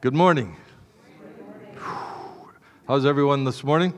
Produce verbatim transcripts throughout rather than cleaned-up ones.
Good morning. How's everyone this morning?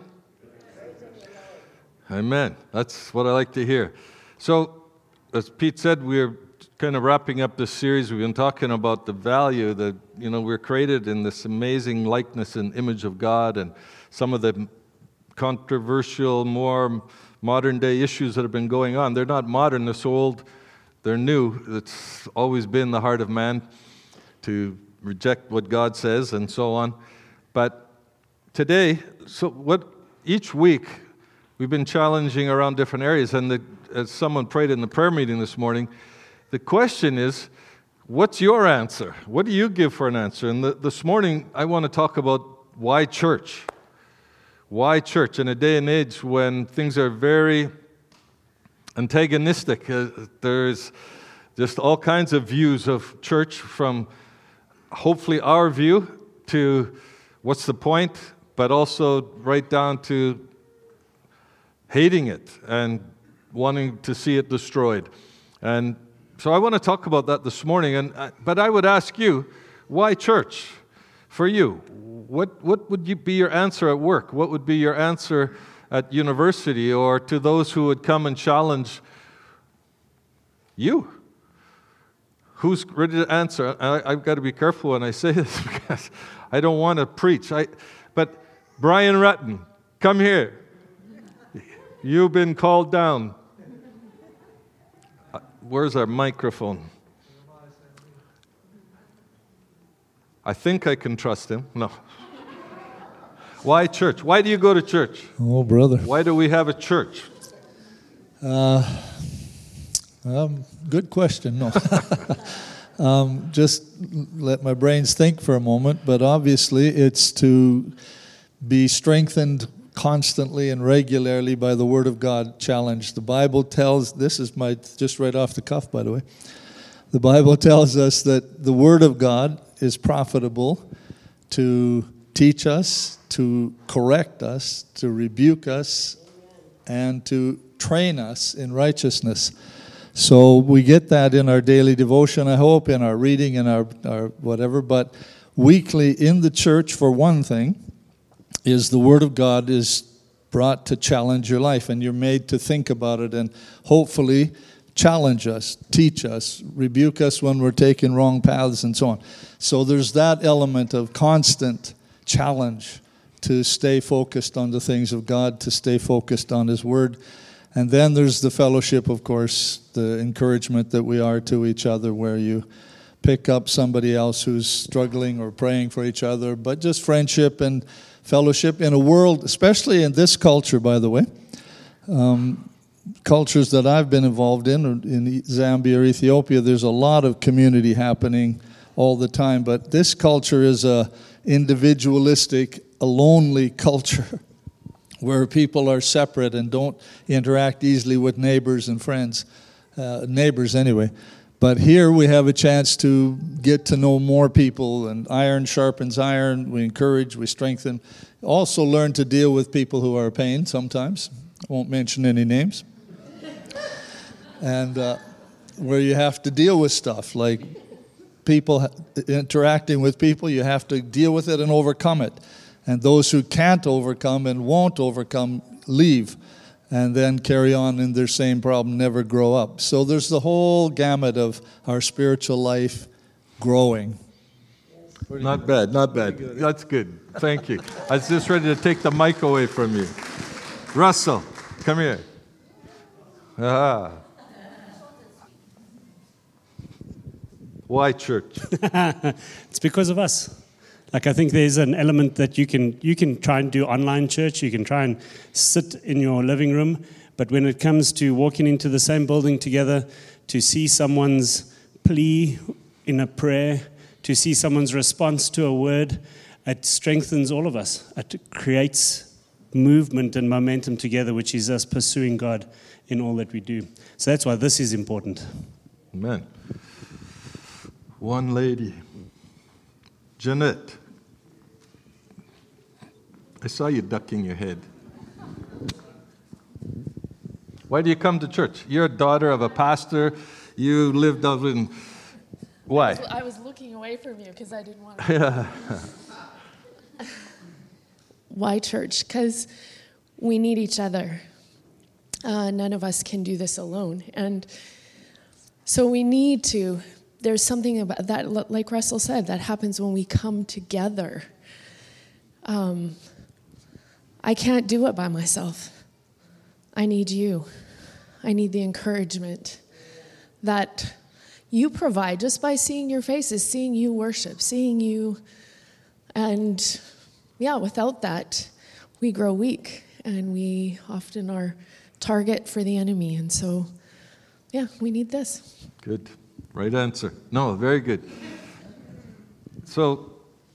Amen. That's what I like to hear. So, as Pete said, we're kind of wrapping up this series. We've been talking about the value that, you know, we're created in this amazing likeness and image of God, and some of the controversial, more modern-day issues that have been going on. They're not modern, they're so old, they're new. It's always been the heart of man to reject what God says and so on. But today, so what each week we've been challenging around different areas, and the, as someone prayed in the prayer meeting this morning, the question is, what's your answer? What do you give for an answer? And the, this morning I want to talk about why church. Why church in a day and age when things are very antagonistic? Uh, there's just all kinds of views of church, from hopefully our view to what's the point, but also right down to hating it and wanting to see it destroyed. And so I want to talk about that this morning. And but I would ask you, why church for you? What what would you be your answer at work? What would be your answer at university, or to those who would come and challenge you? Who's ready to answer? I, I've got to be careful when I say this because I don't want to preach. I, but Brian Rutten, come here. You've been called down. Uh, where's our microphone? I think I can trust him. No. Why church? Why do you go to church? Oh, brother. Why do we have a church? Uh, um, good question. No. um, just let my brains think for a moment. But obviously, it's to be strengthened constantly and regularly by the Word of God, challenged. The Bible tells, this is my, just right off the cuff, by the way. The Bible tells us that the Word of God is profitable to teach us, to correct us, to rebuke us, and to train us in righteousness. So we get that in our daily devotion, I hope, in our reading, in our, our whatever. But weekly in the church, for one thing, is the Word of God is brought to challenge your life, and you're made to think about it and hopefully challenge us, teach us, rebuke us when we're taking wrong paths and so on. So there's that element of constant challenge to stay focused on the things of God, to stay focused on His Word. And then there's the fellowship, of course, the encouragement that we are to each other, where you pick up somebody else who's struggling or praying for each other, but just friendship and fellowship in a world, especially in this culture, by the way, um, cultures that I've been involved in, in Zambia or Ethiopia, there's a lot of community happening all the time, but this culture is a individualistic, a lonely culture where people are separate and don't interact easily with neighbors and friends, uh, neighbors anyway. But here we have a chance to get to know more people, and iron sharpens iron. We encourage, we strengthen. Also learn to deal with people who are a pain sometimes. I won't mention any names. And uh, where you have to deal with stuff, like people interacting with people, you have to deal with it and overcome it. And those who can't overcome and won't overcome, leave. And then carry on in their same problem, never grow up. So there's the whole gamut of our spiritual life growing. Not bad, not bad. That's good. Thank you. I was just ready to take the mic away from you. Russell, come here. Ah. Why church? It's because of us. Like, I think there's an element that you can you can try and do online church, you can try and sit in your living room, but when it comes to walking into the same building together, to see someone's plea in a prayer, to see someone's response to a word, it strengthens all of us. It creates movement and momentum together, which is us pursuing God in all that we do. So that's why this is important. Amen. One lady, Jeanette. I saw you ducking your head. Why do you come to church? You're a daughter of a pastor. You lived out in... Why? I was looking away away from you because I didn't want to. Yeah. Why church? Because we need each other. Uh, none of us can do this alone. And so we need to, there's something about that, like Russell said, that happens when we come together. Um, I can't do it by myself. I need you. I need the encouragement that you provide just by seeing your faces, seeing you worship, seeing you. And yeah, without that, we grow weak and we often are target for the enemy. And so, yeah, we need this. Good. Right answer. No, very good. So,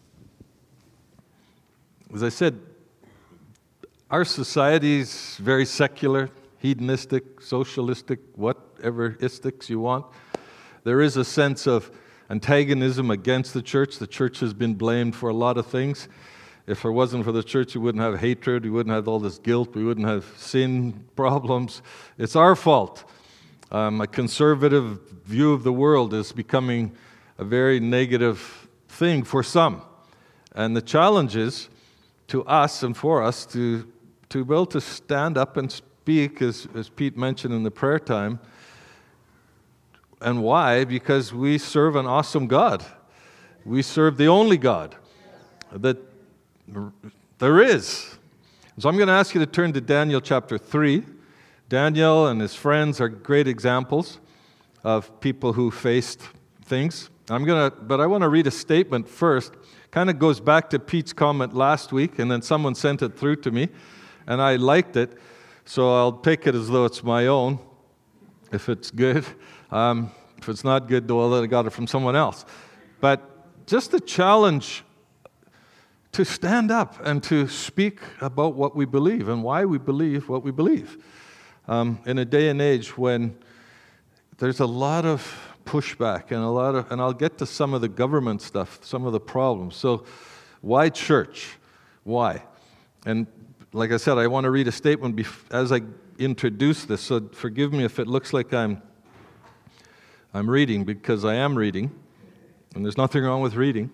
as I said, our society is very secular, hedonistic, socialistic, whatever istics you want. There is a sense of antagonism against the church. The church has been blamed for a lot of things. If it wasn't for the church, we wouldn't have hatred, we wouldn't have all this guilt, we wouldn't have sin problems. It's our fault. Um, a conservative view of the world is becoming a very negative thing for some. And the challenge is to us and for us to, to be able to stand up and speak, as, as Pete mentioned in the prayer time. And why? Because we serve an awesome God. We serve the only God that there is. So I'm going to ask you to turn to Daniel chapter three. Daniel and his friends are great examples of people who faced things. I'm going to, but I want to read a statement first. Kind of goes back to Pete's comment last week, and then someone sent it through to me, and I liked it, so I'll take it as though it's my own, if it's good. Um, if it's not good, well, I got it from someone else. But just a challenge to stand up and to speak about what we believe and why we believe what we believe. Um, in a day and age when there's a lot of pushback and a lot of, and I'll get to some of the government stuff, some of the problems. So, why church? Why? And like I said, I want to read a statement bef- as I introduce this. So forgive me if it looks like I'm I'm reading, because I am reading, and there's nothing wrong with reading.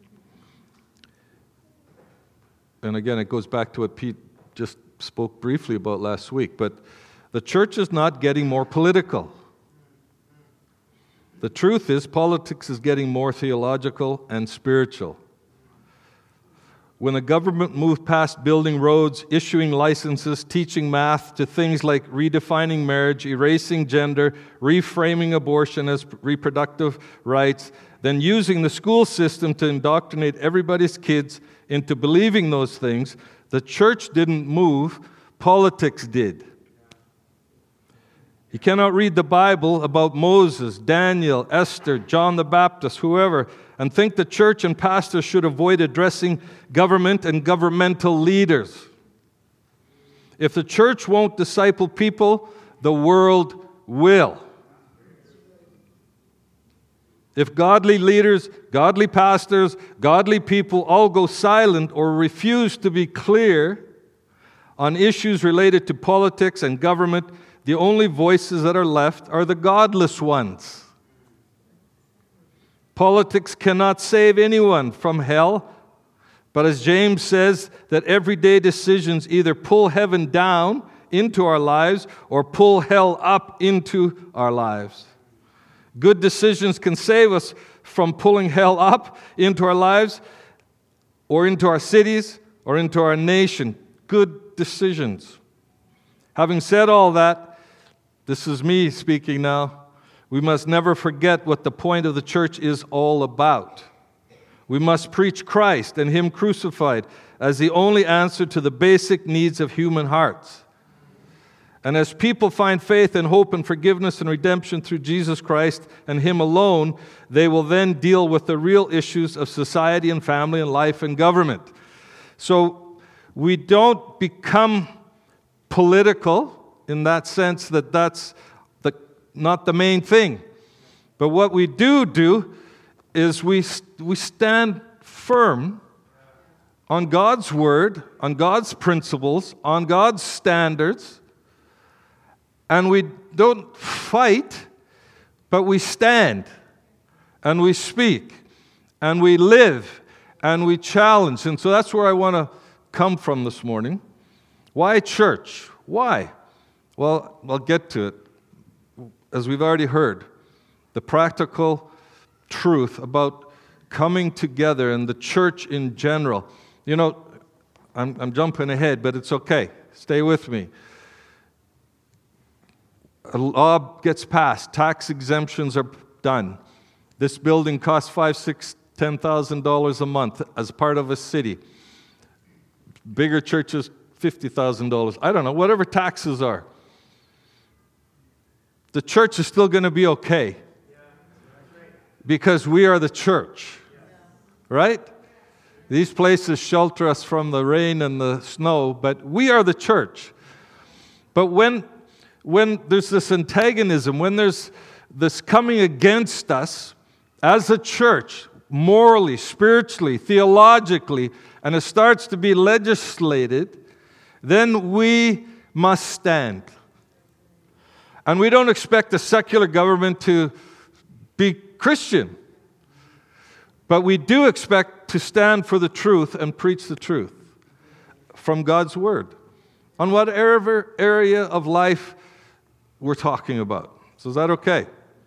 And again, it goes back to what Pete just spoke briefly about last week. But the church is not getting more political. The truth is, politics is getting more theological and spiritual. When the government moved past building roads, issuing licenses, teaching math, to things like redefining marriage, erasing gender, reframing abortion as reproductive rights, then using the school system to indoctrinate everybody's kids into believing those things, the church didn't move, politics did. You cannot read the Bible about Moses, Daniel, Esther, John the Baptist, whoever, and think the church and pastors should avoid addressing government and governmental leaders. If the church won't disciple people, the world will. If godly leaders, godly pastors, godly people all go silent or refuse to be clear on issues related to politics and government, the only voices that are left are the godless ones. Politics cannot save anyone from hell, but as James says, that everyday decisions either pull heaven down into our lives or pull hell up into our lives. Good decisions can save us from pulling hell up into our lives or into our cities or into our nation. Good decisions. Having said all that, this is me speaking now. We must never forget what the point of the church is all about. We must preach Christ and Him crucified as the only answer to the basic needs of human hearts. And as people find faith and hope and forgiveness and redemption through Jesus Christ and Him alone, they will then deal with the real issues of society and family and life and government. So we don't become political in that sense that that's the, not the main thing. But what we do do is we, we stand firm on God's Word, on God's principles, on God's standards, and we don't fight, but we stand and we speak. and we live, and we challenge. And so that's where I want to come from this morning. Why church? Why? Well, I'll get to it. As we've already heard, the practical truth about coming together and the church in general. You know, I'm, I'm jumping ahead, but it's okay. Stay with me. A law gets passed. Tax exemptions are done. This building costs five, six, ten thousand dollars a month as part of a city. Bigger churches, fifty thousand dollars. I don't know, whatever taxes are. The church is still going to be okay because we are the church, right? These places shelter us from the rain and the snow, but we are the church. But when when there's this antagonism, when there's this coming against us as a church, morally, spiritually, theologically, and it starts to be legislated, then we must stand. And we don't expect the secular government to be Christian. But we do expect to stand for the truth and preach the truth from God's Word on whatever area of life we're talking about. So is that okay?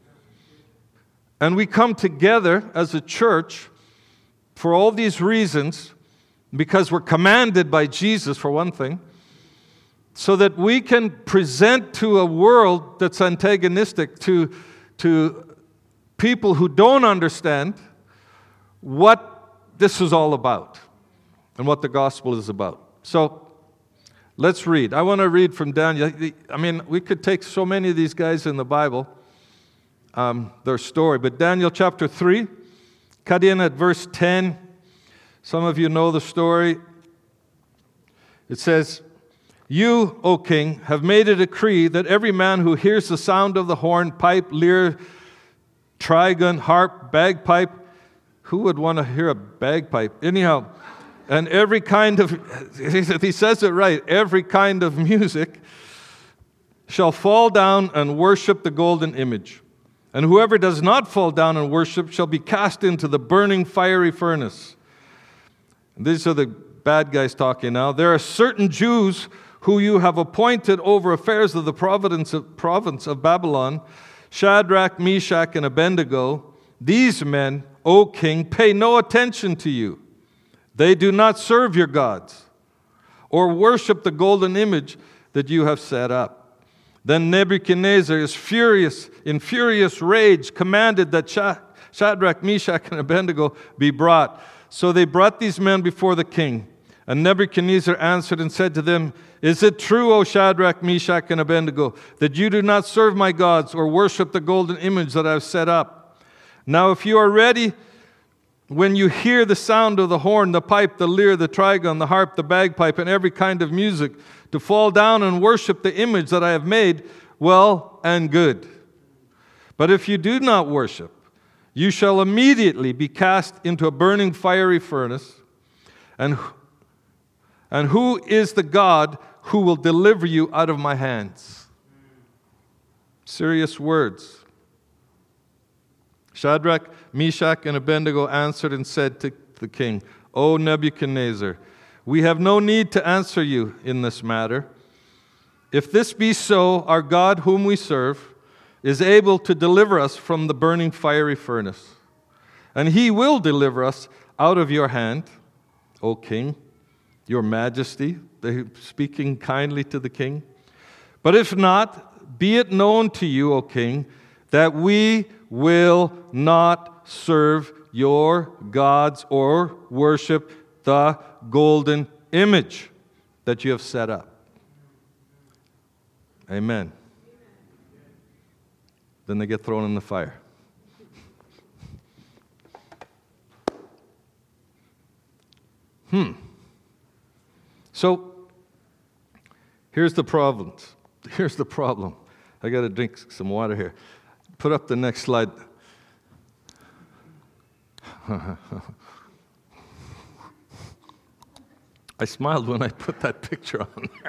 And we come together as a church for all these reasons, because we're commanded by Jesus, for one thing, so that we can present to a world that's antagonistic, to, to people who don't understand what this is all about and what the gospel is about. So, let's read. I want to read from Daniel. I mean, we could take so many of these guys in the Bible, um, their story. But Daniel chapter three, cut in at verse ten. Some of you know the story. It says, "You, O king, have made a decree that every man who hears the sound of the horn, pipe, lyre, trigon, harp, bagpipe," who would want to hear a bagpipe? Anyhow, and every kind of, he says it right, every kind of music shall fall down and worship the golden image. And whoever does not fall down and worship shall be cast into the burning fiery furnace. And these are the bad guys talking now. "There are certain Jews who you have appointed over affairs of the province of, province of Babylon, Shadrach, Meshach, and Abednego. These men, O king, pay no attention to you. They do not serve your gods or worship the golden image that you have set up." Then Nebuchadnezzar is furious, in furious rage, commanded that Shadrach, Meshach, and Abednego be brought. So they brought these men before the king. And Nebuchadnezzar answered and said to them, "Is it true, O Shadrach, Meshach, and Abednego, that you do not serve my gods or worship the golden image that I have set up? Now if you are ready, when you hear the sound of the horn, the pipe, the lyre, the trigon, the harp, the bagpipe, and every kind of music, to fall down and worship the image that I have made, well and good. But if you do not worship, you shall immediately be cast into a burning fiery furnace. And, and who is the God who will deliver you out of my hands?" Serious words. Shadrach, Meshach, and Abednego answered and said to the king, "O Nebuchadnezzar, we have no need to answer you in this matter. If this be so, our God whom we serve is able to deliver us from the burning fiery furnace. And he will deliver us out of your hand, O king, your majesty." They're speaking kindly to the king. "But if not, be it known to you, O king, that we will not serve your gods or worship the golden image that you have set up." Amen. Then they get thrown in the fire. Hmm. So, here's the problem. Here's the problem. I got to drink some water here. Put up the next slide. I smiled when I put that picture on there.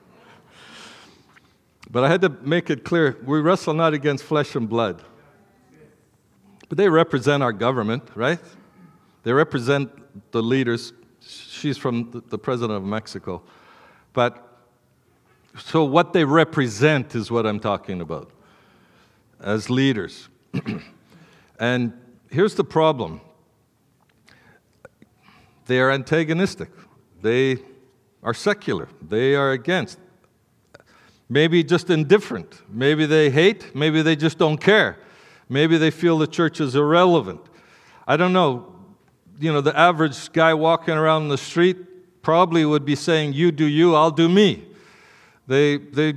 But I had to make it clear, we wrestle not against flesh and blood. But they represent our government, right? They represent the leaders. She's from the, the president of Mexico. But so what they represent is what I'm talking about as leaders. And here's the problem. They are antagonistic. They are secular. They are against. Maybe just indifferent. Maybe they hate. Maybe they just don't care. Maybe they feel the church is irrelevant. I don't know. You know, the average guy walking around the street probably would be saying, you do you, I'll do me. They, they,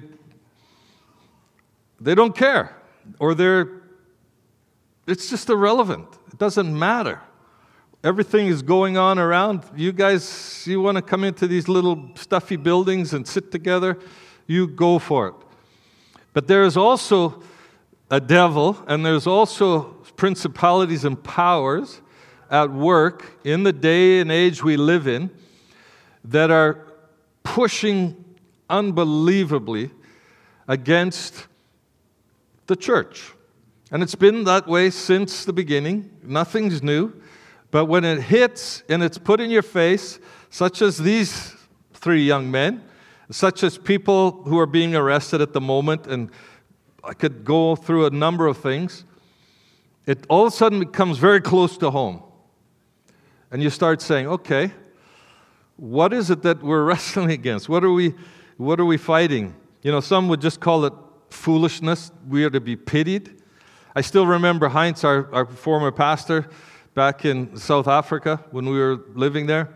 they don't care. Or they're, it's just irrelevant. It doesn't matter. Everything is going on around. You guys, you want to come into these little stuffy buildings and sit together, you go for it. But there is also a devil, and there's also principalities and powers at work in the day and age we live in that are pushing unbelievably against the church. And it's been that way since the beginning. Nothing's new. But when it hits and it's put in your face, such as these three young men, such as people who are being arrested at the moment, and I could go through a number of things, it all of a sudden becomes very close to home. And you start saying, okay, what is it that we're wrestling against? What are we, what are we fighting? You know, some would just call it foolishness. We are to be pitied. I still remember Heinz, our, our former pastor, back in South Africa when we were living there.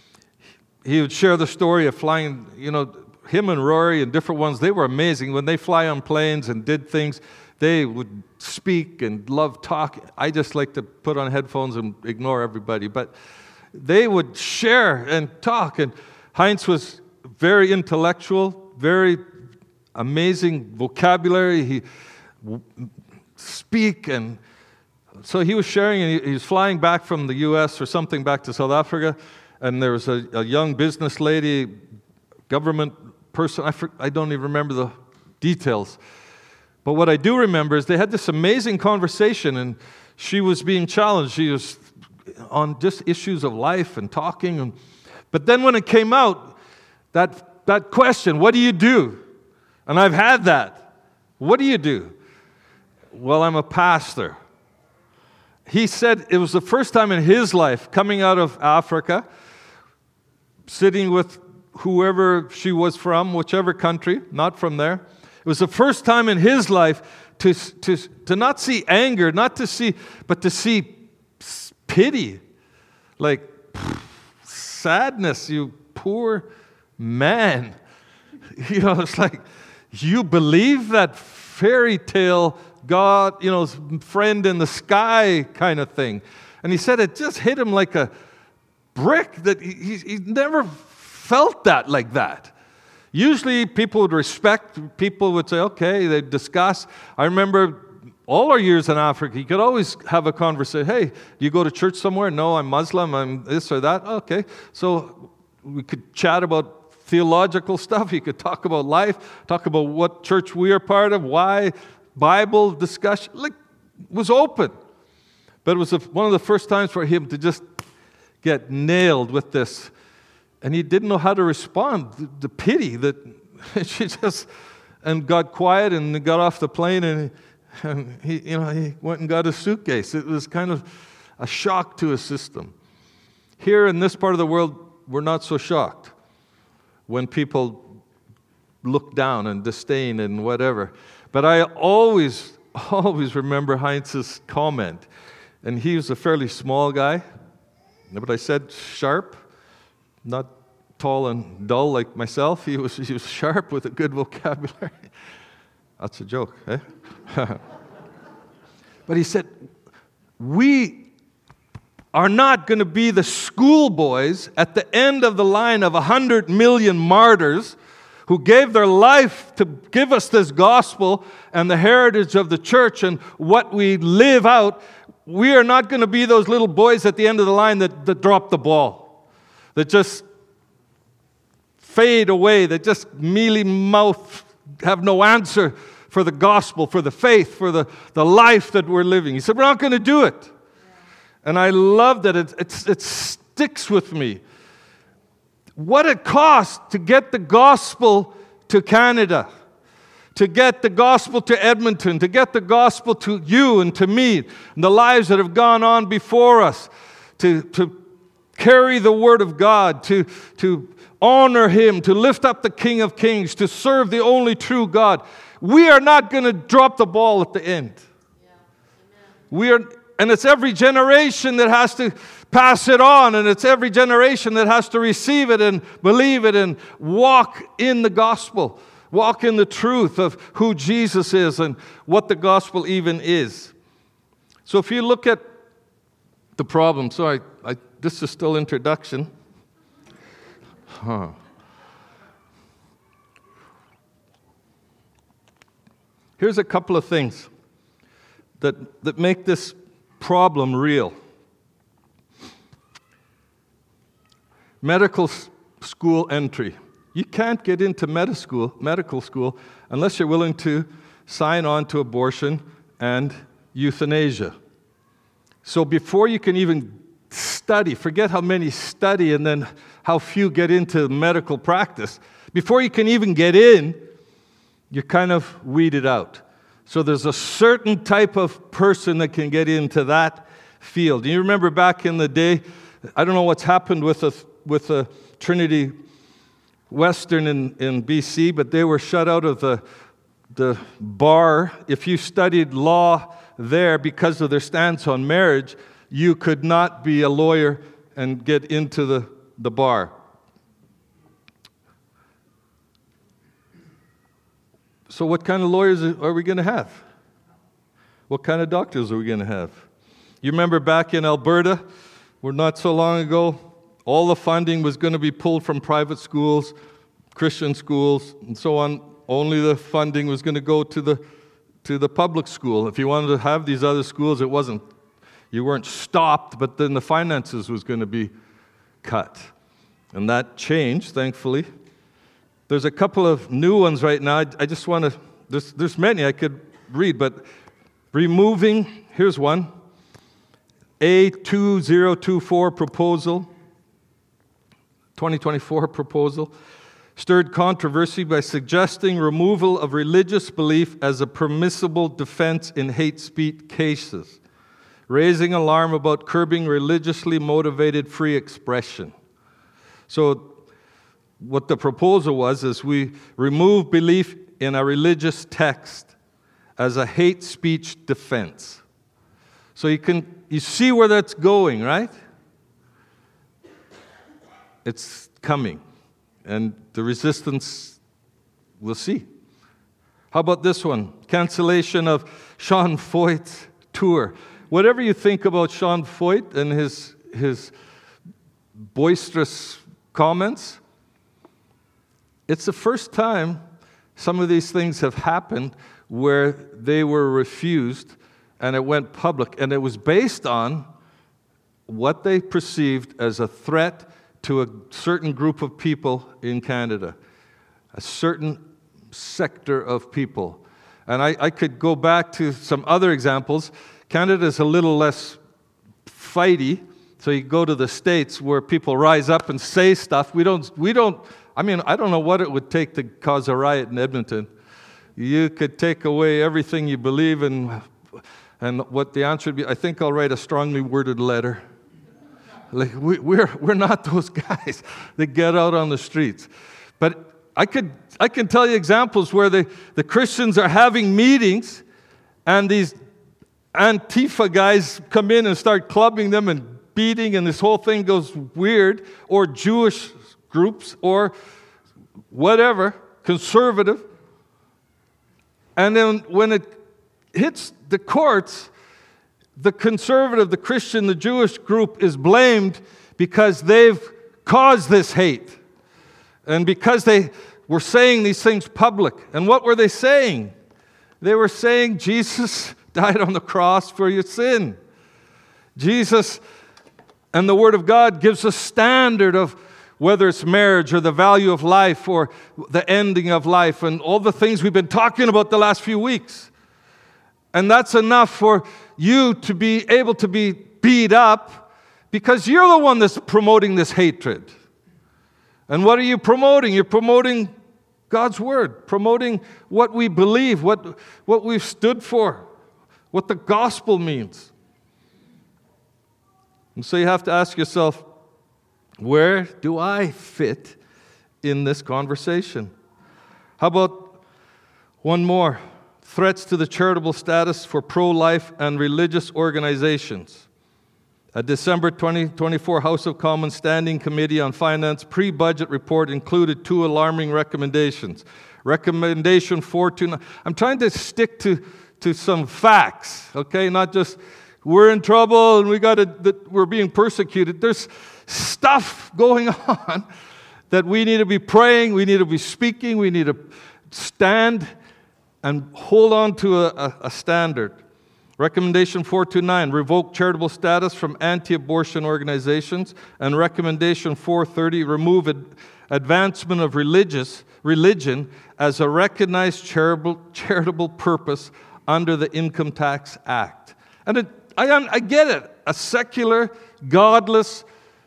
He would share the story of flying, you know, him and Rory and different ones, they were amazing. When they fly on planes and did things, they would speak and love talk. I just like to put on headphones and ignore everybody. But they would share and talk. And Heinz was very intellectual, very amazing vocabulary. He w- speak and so he was sharing, and he, he was flying back from the U S or something back to South Africa, and there was a, a young business lady, government person, I, for, I don't even remember the details. But what I do remember is they had this amazing conversation, and she was being challenged. She was on just issues of life and talking. And, but then when it came out, that, that question, what do you do? And I've had that. What do you do? Well, I'm a pastor. He said it was the first time in his life, coming out of Africa, sitting with whoever she was from, whichever country, not from there. It was the first time in his life to, to, to not see anger, not to see, but to see pity. Like, pff, sadness, you poor man. You know, it's like, you believe that fairy tale God, you know, friend in the sky kind of thing. And he said it just hit him like a brick that he, he never felt that like that. Usually people would respect, people would say, okay, they'd discuss. I remember all our years in Africa, you could always have a conversation. Hey, do you go to church somewhere? No, I'm Muslim, I'm this or that. Okay, so we could chat about theological stuff. You could talk about life, talk about what church we are part of, why, Bible discussion, like, was open. But it was one of the first times for him to just get nailed with this. And he didn't know how to respond. The, the pity that she just, and got quiet and got off the plane, and, and he, you know, he went and got a suitcase. It was kind of a shock to his system. Here in this part of the world, we're not so shocked when people look down and disdain and whatever. But I always, always remember Heinz's comment. And he was a fairly small guy, but I said sharp, not tall and dull like myself. He was, he was sharp with a good vocabulary. That's a joke, eh? But he said, we are not going to be the schoolboys at the end of the line of a hundred million martyrs who gave their life to give us this gospel and the heritage of the church and what we live out. We are not going to be those little boys at the end of the line that, that drop the ball, that just fade away, that just mealy mouth, have no answer for the gospel, for the faith, for the, the life that we're living. He said, we're not going to do it. And I love that it, it, it sticks with me. What it costs to get the gospel to Canada, to get the gospel to Edmonton, to get the gospel to you and to me, and the lives that have gone on before us, to, to carry the word of God, to, to honor him, to lift up the King of Kings, to serve the only true God. We are not going to drop the ball at the end. Yeah. We are, and it's every generation that has to pass it on, and it's every generation that has to receive it and believe it and walk in the gospel, walk in the truth of who Jesus is and what the gospel even is. So if you look at the problem, so I, I this is still introduction. Huh. Here's a couple of things that, that make this problem real. Medical school entry. You can't get into medical school, medical school unless you're willing to sign on to abortion and euthanasia. So before you can even study, forget how many study and then how few get into medical practice. Before you can even get in, you're kind of weeded out. So there's a certain type of person that can get into that field. You remember back in the day, I don't know what's happened with a, with a Trinity Western in, in B C, but they were shut out of the, the bar. If you studied law there because of their stance on marriage, you could not be a lawyer and get into the, the bar. So what kind of lawyers are we going to have? What kind of doctors are we going to have? You remember back in Alberta, where not so long ago, all the funding was going to be pulled from private schools, Christian schools, and so on. Only the funding was going to go to the to the public school. If you wanted to have these other schools, it wasn't. You weren't stopped, but then the finances was going to be cut. And that changed, thankfully. There's a couple of new ones right now. I, I just want to, there's, there's many I could read, but removing, here's one, A two thousand twenty-four proposal, twenty twenty-four proposal, stirred controversy by suggesting removal of religious belief as a permissible defense in hate speech cases, raising alarm about curbing religiously motivated free expression. So what the proposal was is we remove belief in a religious text as a hate speech defense. So you can you see where that's going, right? It's coming, and the resistance, we'll see. How about this one? Cancellation of Sean Feucht's tour. Whatever you think about Sean Feucht and his his boisterous comments, it's the first time some of these things have happened where they were refused and it went public, and it was based on what they perceived as a threat to a certain group of people in Canada, a certain sector of people. And I, I could go back to some other examples. Canada's a little less fighty, so you go to the States where people rise up and say stuff. We don't, we don't, I mean, I don't know what it would take to cause a riot in Edmonton. You could take away everything you believe in, and what the answer would be, I think I'll write a strongly worded letter. Like, we, we're, we're not those guys that get out on the streets. But I could, I can tell you examples where the, the Christians are having meetings, and these Antifa guys come in and start clubbing them and beating, and this whole thing goes weird, or Jewish groups, or whatever, conservative. And then when it hits the courts, the conservative, the Christian, the Jewish group is blamed because they've caused this hate. And because they were saying these things public. And what were they saying? They were saying Jesus died on the cross for your sin. Jesus and the Word of God gives a standard of whether it's marriage or the value of life or the ending of life and all the things we've been talking about the last few weeks. And that's enough for you to be able to be beat up because you're the one that's promoting this hatred. And what are you promoting? You're promoting God's Word, promoting what we believe, what, what we've stood for, what the gospel means. And so you have to ask yourself, where do I fit in this conversation? How about one more? Threats to the charitable status for pro-life and religious organizations. A December twenty twenty-four House of Commons Standing Committee on Finance pre-budget report included two alarming recommendations. Recommendation four two nine. I'm trying to stick to, to some facts, okay? Not just we're in trouble and we got to, we're being persecuted. There's stuff going on that we need to be praying, we need to be speaking, we need to stand and hold on to a, a, a standard. Recommendation four two nine, revoke charitable status from anti-abortion organizations. And recommendation four thirty, remove ad, advancement of religious religion as a recognized charitable, charitable purpose under the Income Tax Act. And it, I, I get it. A secular, godless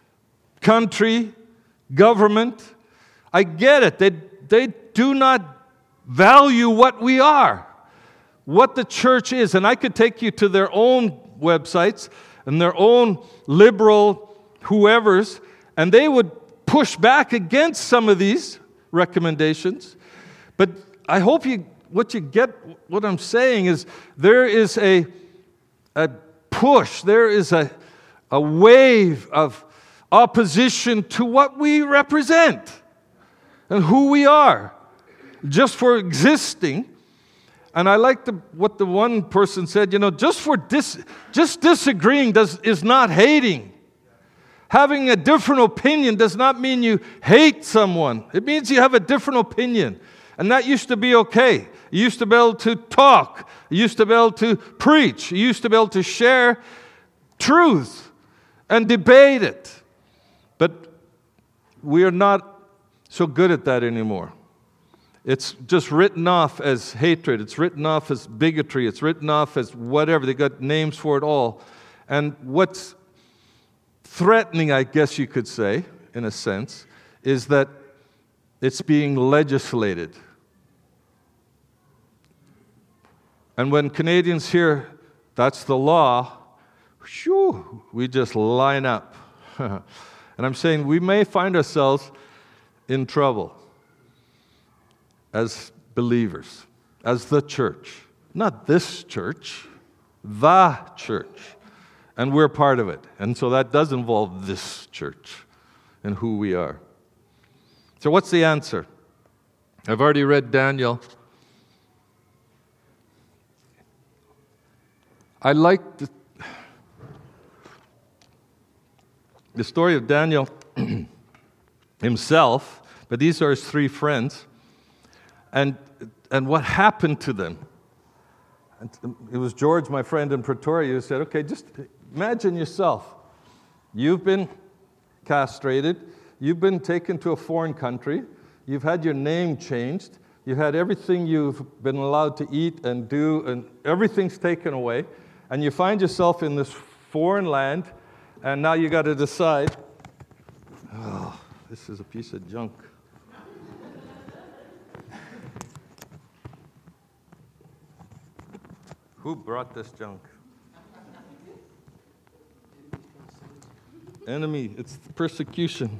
country, government, I get it. They, they do not value what we are, what the church is. And I could take you to their own websites and their own liberal whoever's, and they would push back against some of these recommendations. But I hope you, what you get, what I'm saying is there is a, a push, there is a, a wave of opposition to what we represent and who we are, just for existing. And I like the, what the one person said, you know, just for dis, just disagreeing does, is not hating. Having a different opinion does not mean you hate someone. It means you have a different opinion. And that used to be okay. You used to be able to talk. You used to be able to preach. You used to be able to share truth and debate it. But we are not so good at that anymore. It's just written off as hatred. It's written off as bigotry. It's written off as whatever. They got names for it all. And what's threatening, I guess you could say, in a sense, is that it's being legislated. And when Canadians hear that's the law, whew, we just line up. And I'm saying we may find ourselves in trouble as believers, as the church. Not this church, the church. And we're part of it. And so that does involve this church and who we are. So what's the answer? I've already read Daniel. I like the, the story of Daniel himself, but these are his three friends. And, and what happened to them. It was George, my friend in Pretoria, who said, okay, just imagine yourself. You've been castrated. You've been taken to a foreign country. You've had your name changed. You've had everything you've been allowed to eat and do, and everything's taken away. And you find yourself in this foreign land, and now you got to decide, oh, this is a piece of junk. Who brought this junk? Enemy, it's persecution.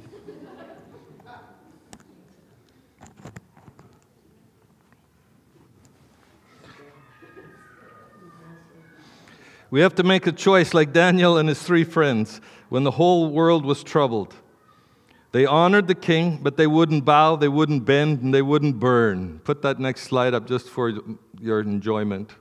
We have to make a choice like Daniel and his three friends when the whole world was troubled. They honored the king, but they wouldn't bow, they wouldn't bend, and they wouldn't burn. Put that next slide up just for your enjoyment.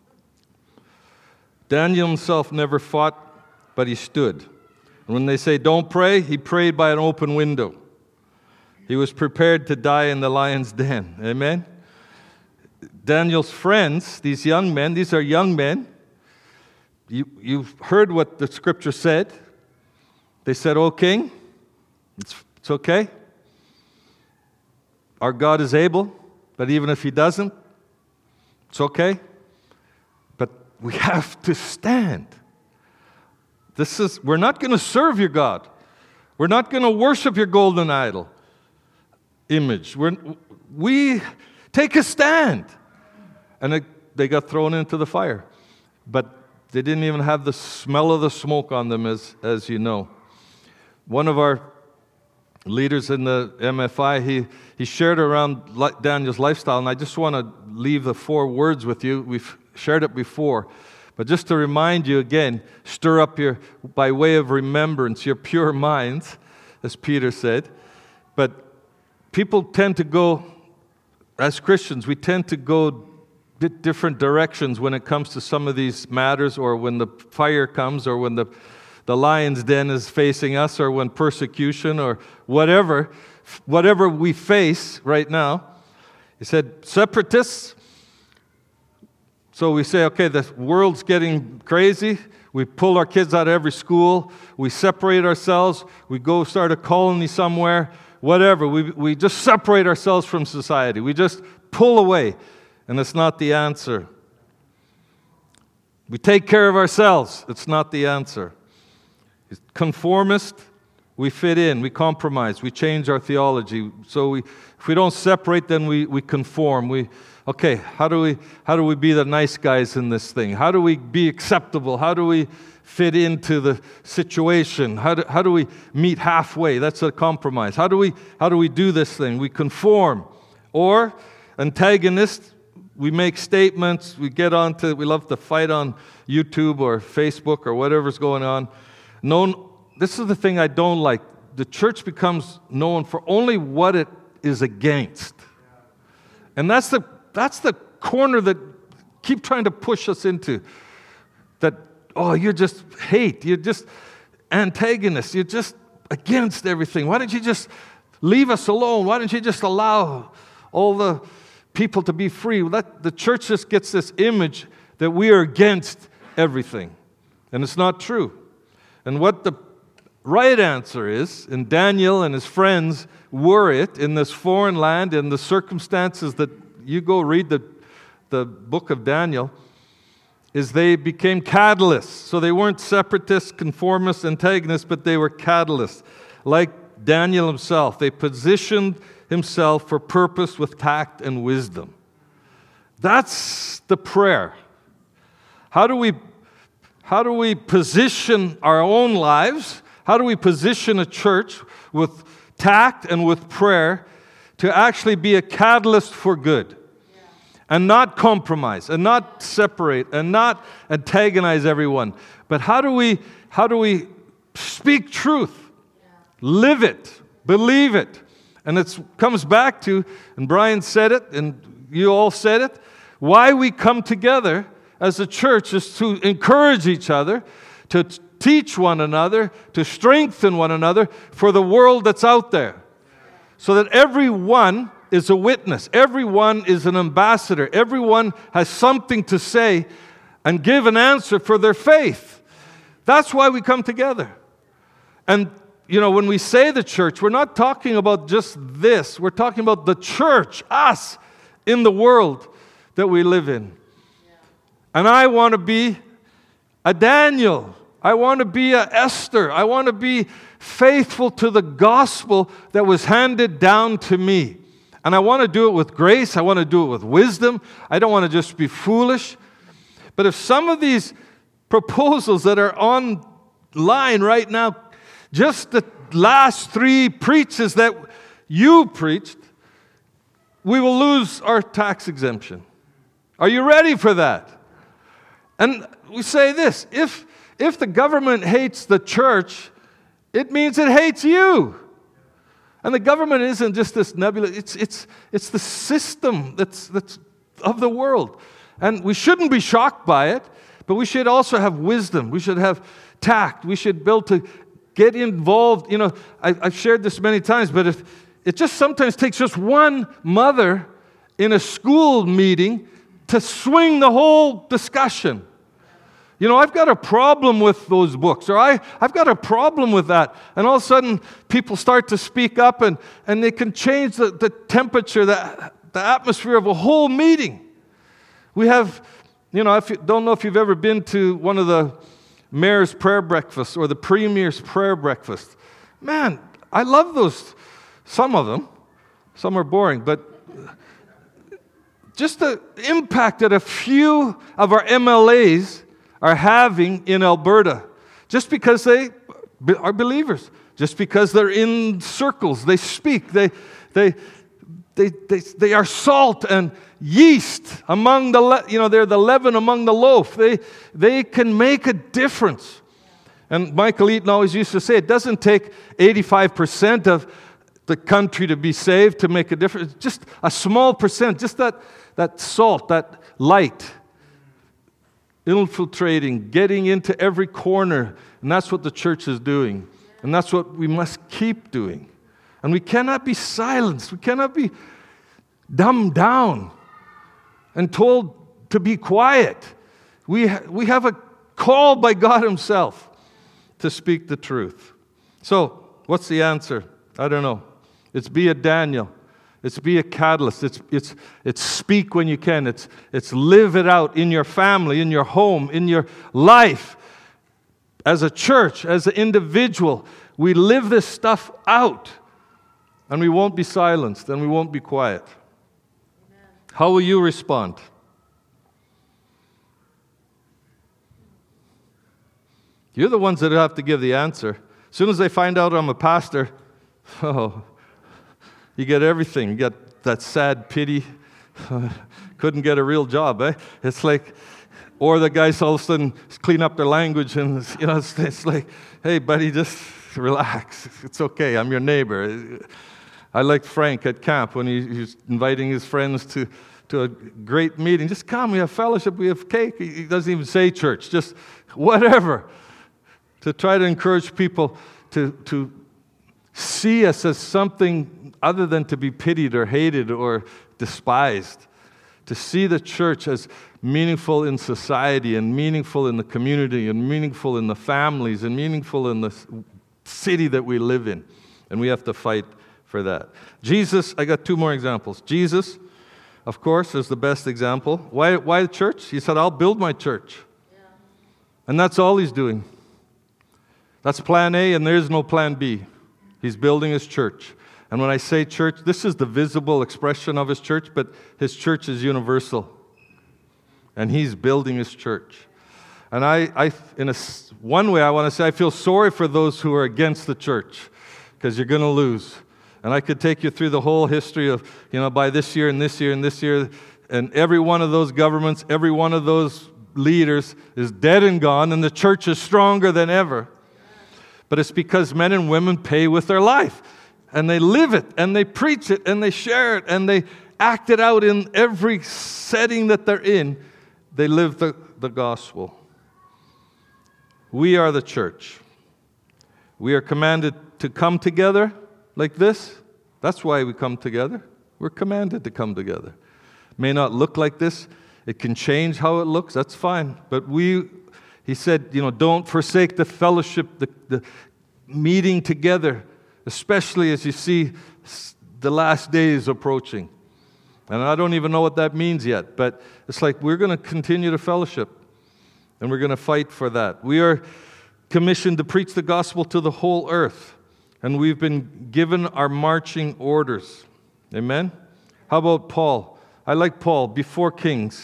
Daniel himself never fought, but he stood. And when they say don't pray, he prayed by an open window. He was prepared to die in the lion's den. Amen? Daniel's friends, these young men, these are young men. You, you've heard what the scripture said. They said, "O king, it's, it's okay. Our God is able, but even if he doesn't, it's okay. But we have to stand. This is, we're not going to serve your God. We're not going to worship your golden idol image. We're, we take a stand. And it, they got thrown into the fire. But they didn't even have the smell of the smoke on them, as, as you know. One of our leaders in the M F I, he, he shared around Daniel's lifestyle, and I just want to leave the four words with you. We've shared it before. But just to remind you again, stir up your, by way of remembrance, your pure minds, as Peter said. But people tend to go, as Christians, we tend to go different directions when it comes to some of these matters, or when the fire comes, or when the, the lion's den is facing us, or when persecution, or whatever, whatever we face right now. He said, separatists. So we say, okay, the world's getting crazy. We pull our kids out of every school. We separate ourselves. We go start a colony somewhere. Whatever. We, we just separate ourselves from society. We just pull away. And it's not the answer. We take care of ourselves. It's not the answer. Conformist, we fit in. We compromise. We change our theology. So we, if we don't separate, then we, we conform. We Okay, how do we how do we be the nice guys in this thing? How do we be acceptable? How do we fit into the situation? How do, how do we meet halfway? That's a compromise. How do we how do we do this thing? We conform. Or antagonist, we make statements, we get on to, we love to fight on YouTube or Facebook or whatever's going on. Known, this is the thing I don't like. The church becomes known for only what it is against. And that's the That's the corner that keep trying to push us into. That, oh, you're just hate. You're just antagonist. You're just against everything. Why don't you just leave us alone? Why don't you just allow all the people to be free? That, the church just gets this image that we are against everything. And it's not true. And what the right answer is, and Daniel and his friends were it in this foreign land, in the circumstances that you go read the, the book of Daniel, is they became catalysts. So they weren't separatists, conformists, antagonists, but they were catalysts. Like Daniel himself, they positioned himself for purpose with tact and wisdom. That's the prayer. How do we, how do we position our own lives? How do we position a church with tact and with prayer to actually be a catalyst for good, and not compromise, and not separate, and not antagonize everyone? But how do we how do we speak truth, live it, believe it? And it comes back to, and Brian said it, and you all said it, why we come together as a church is to encourage each other, to teach one another, to strengthen one another for the world that's out there. So that everyone is a witness. Everyone is an ambassador. Everyone has something to say and give an answer for their faith. That's why we come together. And, you know, when we say the church, we're not talking about just this. We're talking about the church, us, in the world that we live in. And I want to be a Daniel. I want to be a Esther. I want to be faithful to the gospel that was handed down to me. And I want to do it with grace. I want to do it with wisdom. I don't want to just be foolish. But if some of these proposals that are online right now, just the last three preaches that you preached, we will lose our tax exemption. Are you ready for that? And we say this, if if the government hates the church, it means it hates you. And the government isn't just this nebulous, it's it's it's the system that's that's of the world. And we shouldn't be shocked by it, but we should also have wisdom. We should have tact. We should be able to get involved. You know, I, I've shared this many times, but if it just sometimes takes just one mother in a school meeting to swing the whole discussion. You know, I've got a problem with those books, or I, I've got a problem with that. And all of a sudden, people start to speak up, and, and they can change the, the temperature, the, the atmosphere of a whole meeting. We have, you know, if you don't know if you've ever been to one of the mayor's prayer breakfast or the premier's prayer breakfast. Man, I love those, some of them. Some are boring, but just the impact that a few of our M L As are having in Alberta, just because they are believers, just because they're in circles, they speak, they, they, they, they, they are salt and yeast among the, le- you know, they're the leaven among the loaf. They, they can make a difference. And Michael Eaton always used to say, it doesn't take eighty-five percent of the country to be saved to make a difference. Just a small percent, just that, that salt, that light, infiltrating, getting into every corner. And that's what the church is doing. And that's what we must keep doing. And we cannot be silenced. We cannot be dumbed down and told to be quiet. We, ha- we have a call by God Himself to speak the truth. So, what's the answer? I don't know. It's be a Daniel. It's be a catalyst. It's, it's, it's speak when you can. It's, it's live it out in your family, in your home, in your life. As a church, as an individual, we live this stuff out. And we won't be silenced, and we won't be quiet. Amen. How will you respond? You're the ones that have to give the answer. As soon as they find out I'm a pastor, oh, you get everything. You get that sad pity. Couldn't get a real job, eh? It's like, or the guys all of a sudden clean up their language and, you know, it's, it's like, hey, buddy, just relax. It's okay. I'm your neighbor. I liked Frank at camp when he, he was inviting his friends to, to a great meeting. Just come, we have fellowship, we have cake. He, he doesn't even say church, just whatever. To try to encourage people to, to see us as something other than to be pitied or hated or despised. To see the church as meaningful in society and meaningful in the community and meaningful in the families and meaningful in the city that we live in. And we have to fight for that. Jesus, I got two more examples. Jesus, of course, is the best example. Why, why the church? He said, I'll build my church. Yeah. And that's all He's doing. That's plan A, and there is no plan B. He's building His church. And when I say church, this is the visible expression of His church, but His church is universal. And He's building His church. And I, I in a, one way, I want to say I feel sorry for those who are against the church, because you're going to lose. And I could take you through the whole history of, you know, by this year and this year and this year, and every one of those governments, every one of those leaders is dead and gone, and the church is stronger than ever. But it's because men and women pay with their life. And they live it, and they preach it, and they share it, and they act it out in every setting that they're in. They live the, the gospel. We are the church. We are commanded to come together like this. That's why we come together. We're commanded to come together. It may not look like this. It can change how it looks. That's fine. But we... He said, you know, don't forsake the fellowship, the, the meeting together, especially as you see the last days approaching. And I don't even know what that means yet, but it's like we're going to continue to fellowship, and we're going to fight for that. We are commissioned to preach the gospel to the whole earth, and we've been given our marching orders. Amen? How about Paul? I like Paul, before kings.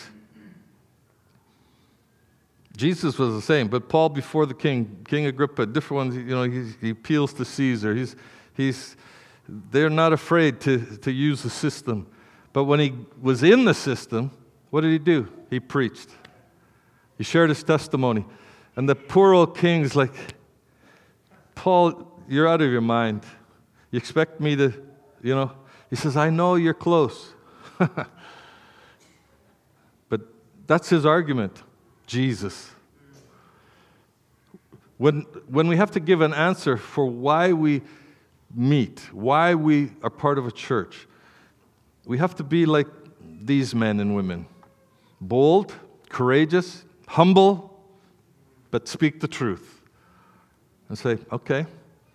Jesus was the same, but Paul before the king, King Agrippa, different ones, you know, he, he appeals to Caesar. He's, he's, they're not afraid to, to use the system. But when he was in the system, what did he do? He preached. He shared his testimony. And the poor old king's like, Paul, you're out of your mind. You expect me to, you know? He says, I know you're close. But that's his argument. Jesus. When, when we have to give an answer for why we meet, why we are part of a church, we have to be like these men and women. Bold, courageous, humble, but speak the truth. And say, okay.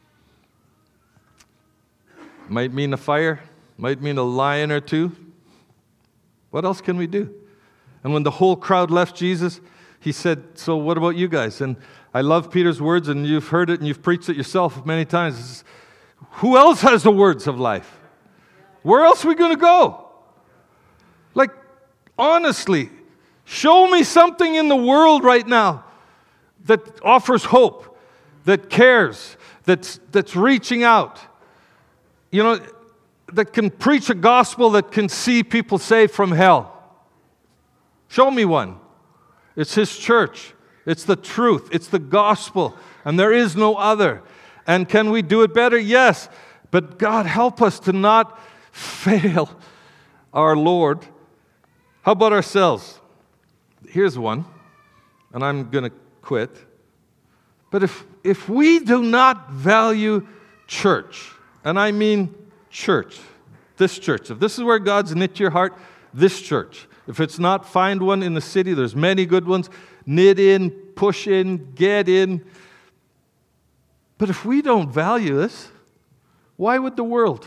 Might mean a fire, might mean a lion or two. What else can we do? And when the whole crowd left Jesus, he said, so what about you guys? And I love Peter's words, and you've heard it and you've preached it yourself many times. Who else has the words of life? Where else are we going to go? Like, honestly, show me something in the world right now that offers hope, that cares, that's, that's reaching out. You know, that can preach a gospel that can see people saved from hell. Show me one. It's His church. It's the truth. It's the gospel. And there is no other. And can we do it better? Yes. But God, help us to not fail our Lord. How about ourselves? Here's one. And I'm going to quit. But if, if we do not value church, and I mean church, this church, if this is where God's knit your heart, this church. If it's not, find one in the city. There's many good ones. Knit in, push in, get in. But if we don't value this, why would the world?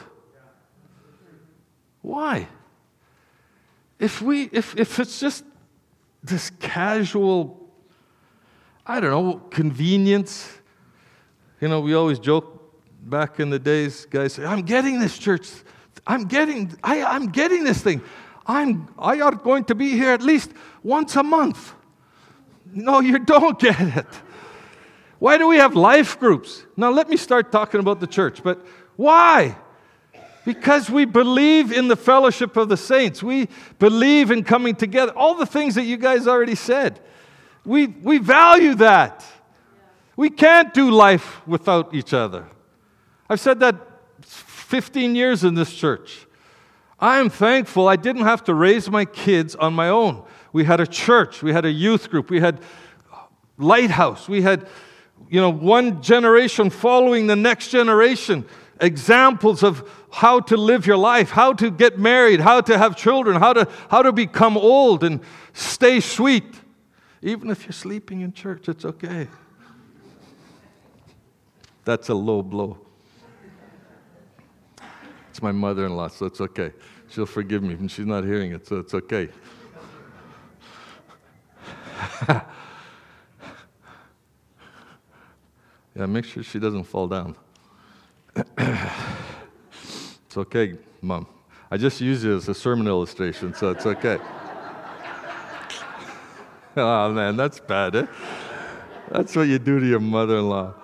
Why? If we, if, if it's just this casual, I don't know, convenience. You know, we always joke back in the days, guys say, I'm getting this church. I'm getting, I, I'm getting this thing. I'm, I are going to be here at least once a month. No, you don't get it. Why do we have life groups? Now, let me start talking about the church. But why? Because we believe in the fellowship of the saints. We believe in coming together. All the things that you guys already said. We, we value that. We can't do life without each other. I've said that fifteen years in this church. I am thankful I didn't have to raise my kids on my own. We had a church. We had a youth group. We had Lighthouse. We had, you know, one generation following the next generation. Examples of how to live your life, how to get married, how to have children, how to, how to become old and stay sweet. Even if you're sleeping in church, it's okay. That's a low blow. It's my mother-in-law, so it's okay. She'll forgive me, and she's not hearing it, so it's okay. Yeah, make sure she doesn't fall down. It's okay, Mom. I just use it as a sermon illustration, so it's okay. Oh, man, that's bad, eh? That's what you do to your mother-in-law.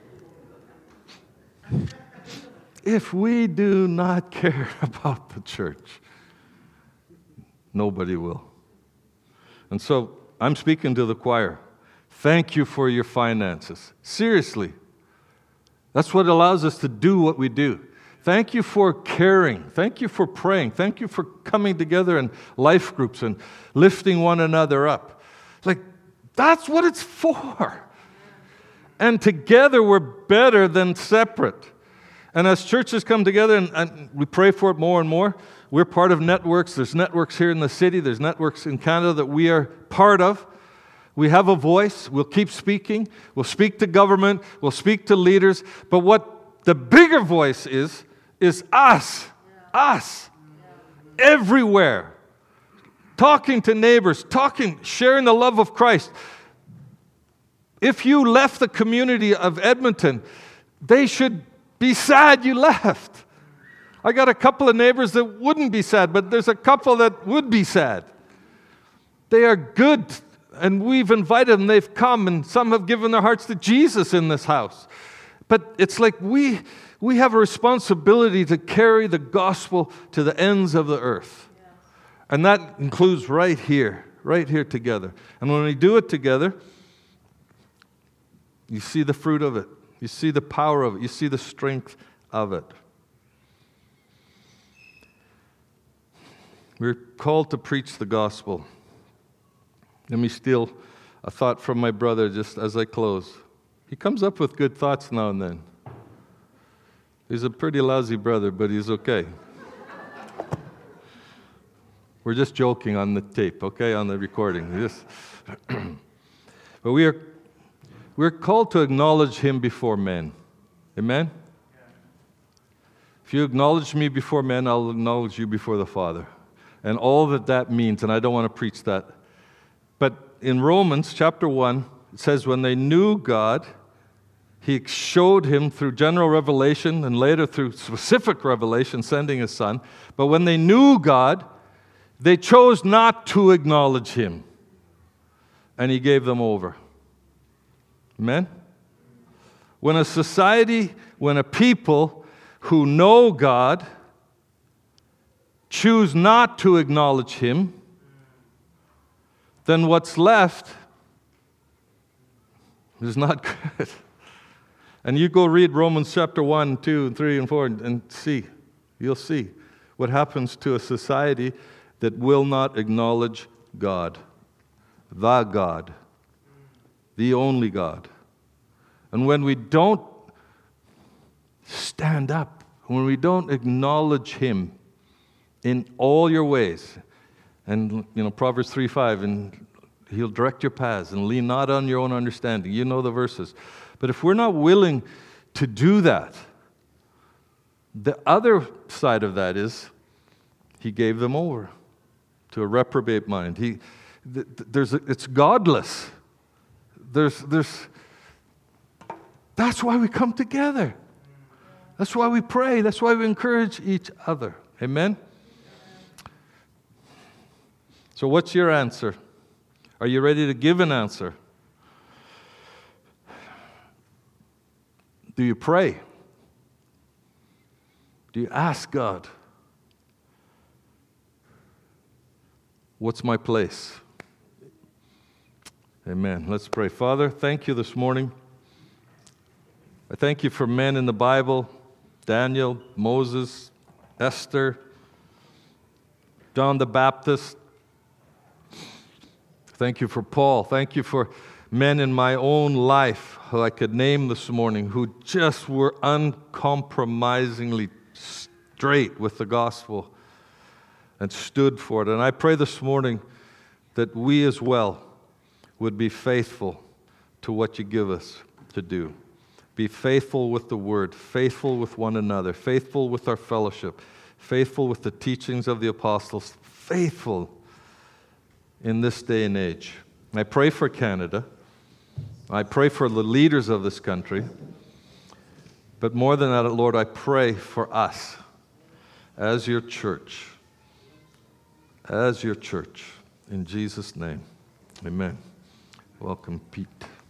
If we do not care about the church, nobody will. And so I'm speaking to the choir. Thank you for your finances. Seriously. That's what allows us to do what we do. Thank you for caring. Thank you for praying. Thank you for coming together in life groups and lifting one another up. Like, that's what it's for. And together we're better than separate. And as churches come together, and, and we pray for it more and more, we're part of networks. There's networks here in the city. There's networks in Canada that we are part of. We have a voice. We'll keep speaking. We'll speak to government. We'll speak to leaders. But what the bigger voice is, is us. Yeah. Us. Yeah. Everywhere. Talking to neighbors. Talking, sharing the love of Christ. If you left the community of Edmonton, they should be sad you left. I got a couple of neighbors that wouldn't be sad, but there's a couple that would be sad. They are good, and we've invited them. They've come, and some have given their hearts to Jesus in this house. But it's like we, we have a responsibility to carry the gospel to the ends of the earth. Yes. And that includes right here, right here together. And when we do it together, you see the fruit of it. You see the power of it. You see the strength of it. We're called to preach the gospel. Let me steal a thought from my brother just as I close. He comes up with good thoughts now and then. He's a pretty lousy brother, but he's okay. We're just joking on the tape, okay, on the recording. Just but we are we're called to acknowledge him before men. Amen? If you acknowledge me before men, I'll acknowledge you before the Father. And all that that means, and I don't want to preach that, but in Romans chapter one, it says, when they knew God, He showed Him through general revelation and later through specific revelation, sending His Son. But when they knew God, they chose not to acknowledge Him. And He gave them over. Amen? When a society, when a people who know God choose not to acknowledge Him, then what's left is not good. And you go read Romans chapter one, two, and three, and four, and, and see. You'll see what happens to a society that will not acknowledge God, the God, the only God. And when we don't stand up, when we don't acknowledge Him in all your ways, and you know Proverbs three five, and He'll direct your paths, and lean not on your own understanding. You know the verses. But if we're not willing to do that, the other side of that is He gave them over to a reprobate mind. He, th- th- there's a, it's godless. There's, there's. That's why we come together. That's why we pray. That's why we encourage each other. Amen? So what's your answer? Are you ready to give an answer? Do you pray? Do you ask God, what's my place? Amen. Let's pray. Father, thank you this morning. I thank you for men in the Bible, Daniel, Moses, Esther, John the Baptist. Thank you for Paul. Thank you for men in my own life who I could name this morning who just were uncompromisingly straight with the gospel and stood for it. And I pray this morning that we as well would be faithful to what you give us to do. Be faithful with the word, faithful with one another, faithful with our fellowship, faithful with the teachings of the apostles, faithful in this day and age. I pray for Canada. I pray for the leaders of this country. But more than that, Lord, I pray for us as your church. As your church. In Jesus' name, amen. Welcome, Pete.